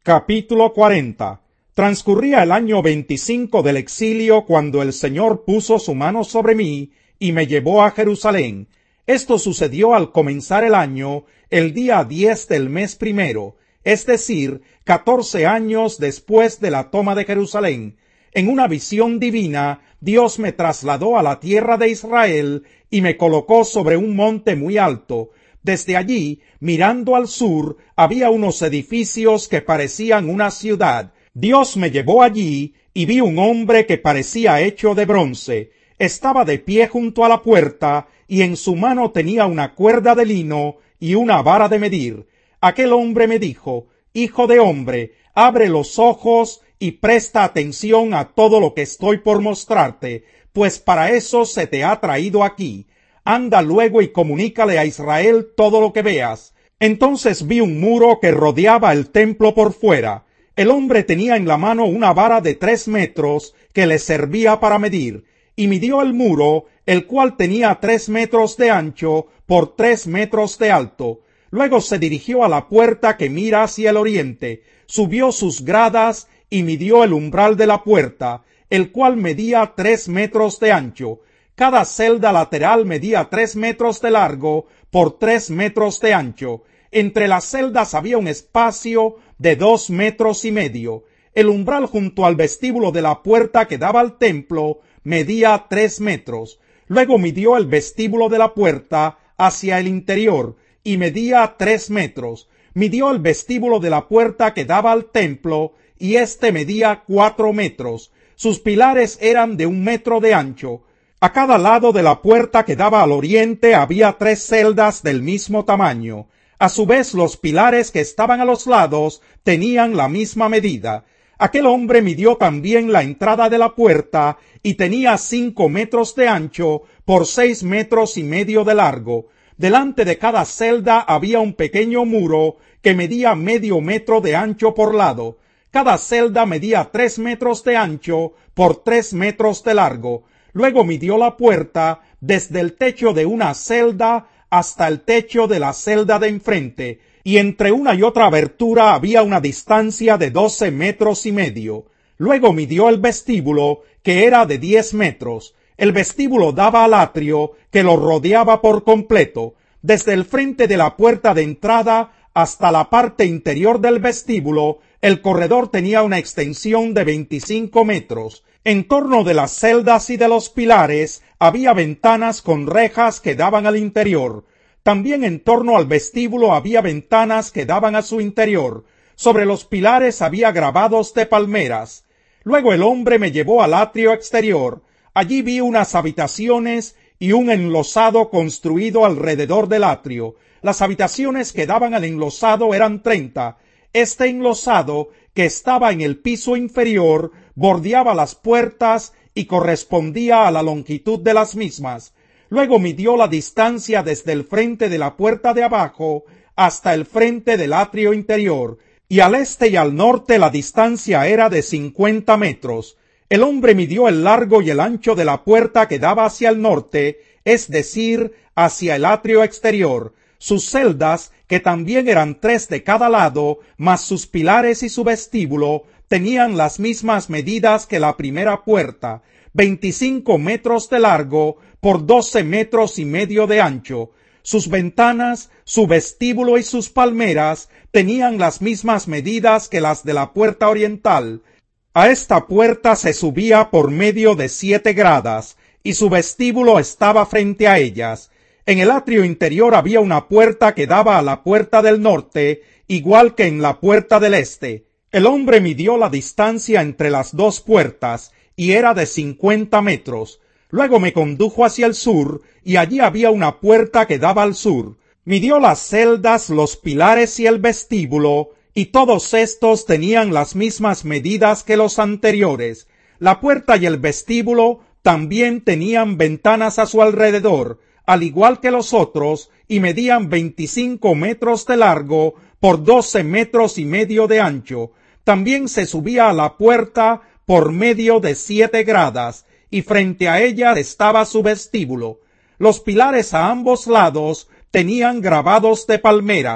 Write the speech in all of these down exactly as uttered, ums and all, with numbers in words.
Capítulo cuarenta. Transcurría el año veinticinco del exilio cuando el Señor puso su mano sobre mí y me llevó a Jerusalén. Esto sucedió al comenzar el año, el día diez del mes primero, es decir, catorce años después de la toma de Jerusalén. En una visión divina, Dios me trasladó a la tierra de Israel y me colocó sobre un monte muy alto. Desde allí, mirando al sur, había unos edificios que parecían una ciudad. Dios me llevó allí y vi un hombre que parecía hecho de bronce. Estaba de pie junto a la puerta y en su mano tenía una cuerda de lino y una vara de medir. Aquel hombre me dijo: Hijo de hombre, abre los ojos y presta atención a todo lo que estoy por mostrarte, pues para eso se te ha traído aquí. Anda luego y comunícale a Israel todo lo que veas. Entonces vi un muro que rodeaba el templo por fuera. El hombre tenía en la mano una vara de tres metros que le servía para medir, y midió el muro, el cual tenía tres metros de ancho por tres metros de alto. Luego se dirigió a la puerta que mira hacia el oriente, subió sus gradas y midió el umbral de la puerta, el cual medía tres metros de ancho. Cada celda lateral medía tres metros de largo por tres metros de ancho. Entre las celdas había un espacio de dos metros y medio. El umbral junto al vestíbulo de la puerta que daba al templo medía tres metros. Luego midió el vestíbulo de la puerta hacia el interior y medía tres metros. Midió el vestíbulo de la puerta que daba al templo y éste medía cuatro metros. Sus pilares eran de un metro de ancho. A cada lado de la puerta que daba al oriente había tres celdas del mismo tamaño. A su vez, los pilares que estaban a los lados tenían la misma medida. Aquel hombre midió también la entrada de la puerta y tenía cinco metros de ancho por seis metros y medio de largo. Delante de cada celda había un pequeño muro que medía medio metro de ancho por lado. Cada celda medía tres metros de ancho por tres metros de largo. Luego midió la puerta desde el techo de una celda hasta el techo de la celda de enfrente, y entre una y otra abertura había una distancia de doce metros y medio. Luego midió el vestíbulo, que era de diez metros. El vestíbulo daba al atrio, que lo rodeaba por completo. Desde el frente de la puerta de entrada hasta la parte interior del vestíbulo, el corredor tenía una extensión de veinticinco metros. En torno de las celdas y de los pilares había ventanas con rejas que daban al interior. También en torno al vestíbulo había ventanas que daban a su interior. Sobre los pilares había grabados de palmeras. Luego el hombre me llevó al atrio exterior. Allí vi unas habitaciones y un enlosado construido alrededor del atrio. Las habitaciones que daban al enlosado eran treinta. Este enlosado, que estaba en el piso inferior, bordeaba las puertas y correspondía a la longitud de las mismas. Luego midió la distancia desde el frente de la puerta de abajo hasta el frente del atrio interior, y al este y al norte la distancia era de cincuenta metros. El hombre midió el largo y el ancho de la puerta que daba hacia el norte, es decir, hacia el atrio exterior. Sus celdas, que también eran tres de cada lado, más sus pilares y su vestíbulo, tenían las mismas medidas que la primera puerta, veinticinco metros de largo por doce metros y medio de ancho. Sus ventanas, su vestíbulo y sus palmeras tenían las mismas medidas que las de la puerta oriental. A esta puerta se subía por medio de siete gradas, y su vestíbulo estaba frente a ellas. En el atrio interior había una puerta que daba a la puerta del norte, igual que en la puerta del este. El hombre midió la distancia entre las dos puertas, y era de cincuenta metros. Luego me condujo hacia el sur, y allí había una puerta que daba al sur. Midió las celdas, los pilares y el vestíbulo, y todos estos tenían las mismas medidas que los anteriores. La puerta y el vestíbulo también tenían ventanas a su alrededor, al igual que los otros, y medían veinticinco metros de largo por doce metros y medio de ancho. También se subía a la puerta por medio de siete gradas, y frente a ella estaba su vestíbulo. Los pilares a ambos lados tenían grabados de palmeras.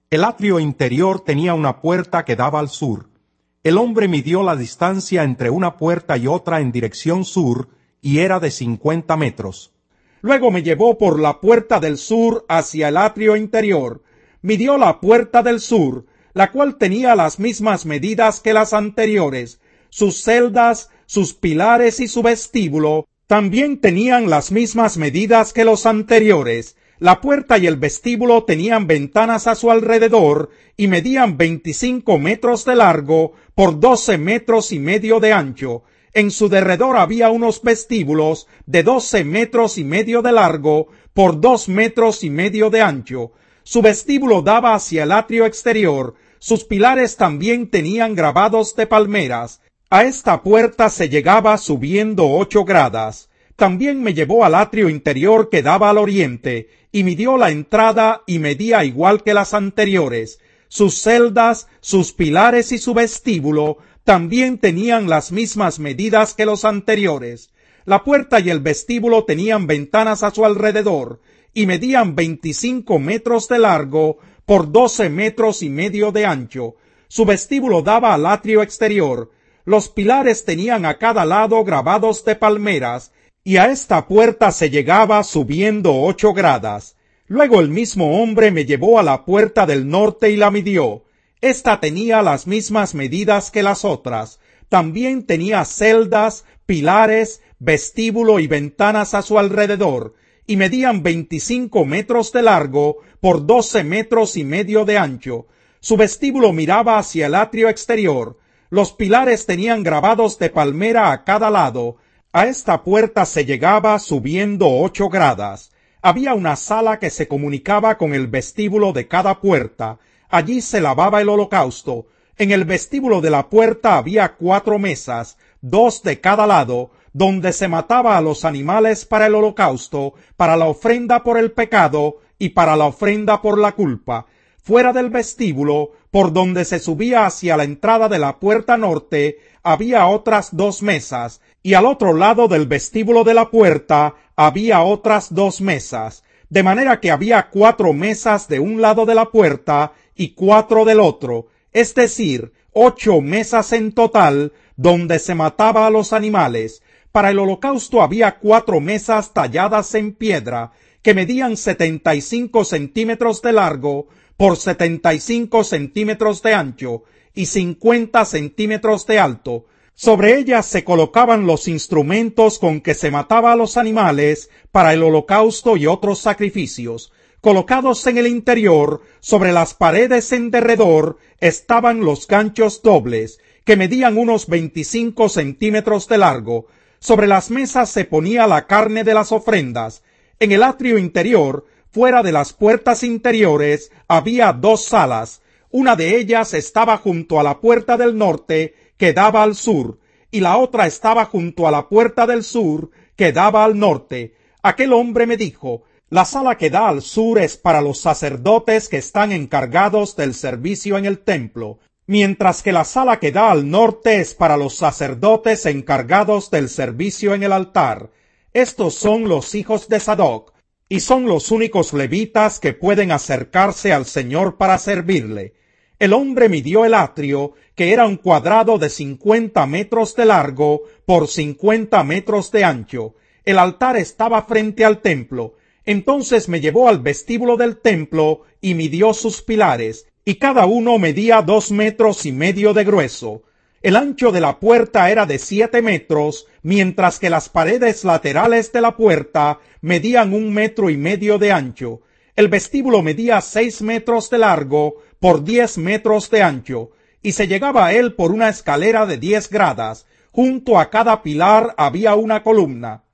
El atrio interior tenía una puerta que daba al sur. El hombre midió la distancia entre una puerta y otra en dirección sur, y era de cincuenta metros. Luego me llevó por la puerta del sur hacia el atrio interior. Midió la puerta del sur, la cual tenía las mismas medidas que las anteriores. Sus celdas, sus pilares y su vestíbulo también tenían las mismas medidas que los anteriores. La puerta y el vestíbulo tenían ventanas a su alrededor y medían veinticinco metros de largo por doce metros y medio de ancho. En su derredor había unos vestíbulos de doce metros y medio de largo por dos metros y medio de ancho. Su vestíbulo daba hacia el atrio exterior. Sus pilares también tenían grabados de palmeras. A esta puerta se llegaba subiendo ocho gradas. También me llevó al atrio interior que daba al oriente, y midió la entrada y medía igual que las anteriores. Sus celdas, sus pilares y su vestíbulo también tenían las mismas medidas que los anteriores. La puerta y el vestíbulo tenían ventanas a su alrededor, y medían veinticinco metros de largo por doce metros y medio de ancho. Su vestíbulo daba al atrio exterior. Los pilares tenían a cada lado grabados de palmeras, y a esta puerta se llegaba subiendo ocho gradas. Luego el mismo hombre me llevó a la puerta del norte y la midió. Esta tenía las mismas medidas que las otras. También tenía celdas, pilares, vestíbulo y ventanas a su alrededor, y medían veinticinco metros de largo por doce metros y medio de ancho. Su vestíbulo miraba hacia el atrio exterior. Los pilares tenían grabados de palmera a cada lado. A esta puerta se llegaba subiendo ocho gradas. Había una sala que se comunicaba con el vestíbulo de cada puerta. Allí se lavaba el holocausto. En el vestíbulo de la puerta había cuatro mesas, dos de cada lado, donde se mataba a los animales para el holocausto, para la ofrenda por el pecado y para la ofrenda por la culpa. Fuera del vestíbulo, por donde se subía hacia la entrada de la puerta norte, había otras dos mesas, y al otro lado del vestíbulo de la puerta había otras dos mesas, de manera que había cuatro mesas de un lado de la puerta y cuatro del otro, es decir, ocho mesas en total, donde se mataba a los animales. Para el holocausto había cuatro mesas talladas en piedra, que medían setenta y cinco centímetros de largo por setenta y cinco centímetros de ancho y cincuenta centímetros de alto. Sobre ellas se colocaban los instrumentos con que se mataba a los animales para el holocausto y otros sacrificios. Colocados en el interior, sobre las paredes en derredor, estaban los ganchos dobles, que medían unos veinticinco centímetros de largo. Sobre las mesas se ponía la carne de las ofrendas. En el atrio interior, fuera de las puertas interiores, había dos salas. Una de ellas estaba junto a la puerta del norte, que daba al sur, y la otra estaba junto a la puerta del sur, que daba al norte. Aquel hombre me dijo: la sala que da al sur es para los sacerdotes que están encargados del servicio en el templo, mientras que la sala que da al norte es para los sacerdotes encargados del servicio en el altar. Estos son los hijos de Sadoc, y son los únicos levitas que pueden acercarse al Señor para servirle. El hombre midió el atrio, que era un cuadrado de cincuenta metros de largo por cincuenta metros de ancho. El altar estaba frente al templo. Entonces me llevó al vestíbulo del templo y midió sus pilares, y cada uno medía dos metros y medio de grueso. El ancho de la puerta era de siete metros, mientras que las paredes laterales de la puerta medían un metro y medio de ancho. El vestíbulo medía seis metros de largo por diez metros de ancho, y se llegaba a él por una escalera de diez gradas. Junto a cada pilar había una columna.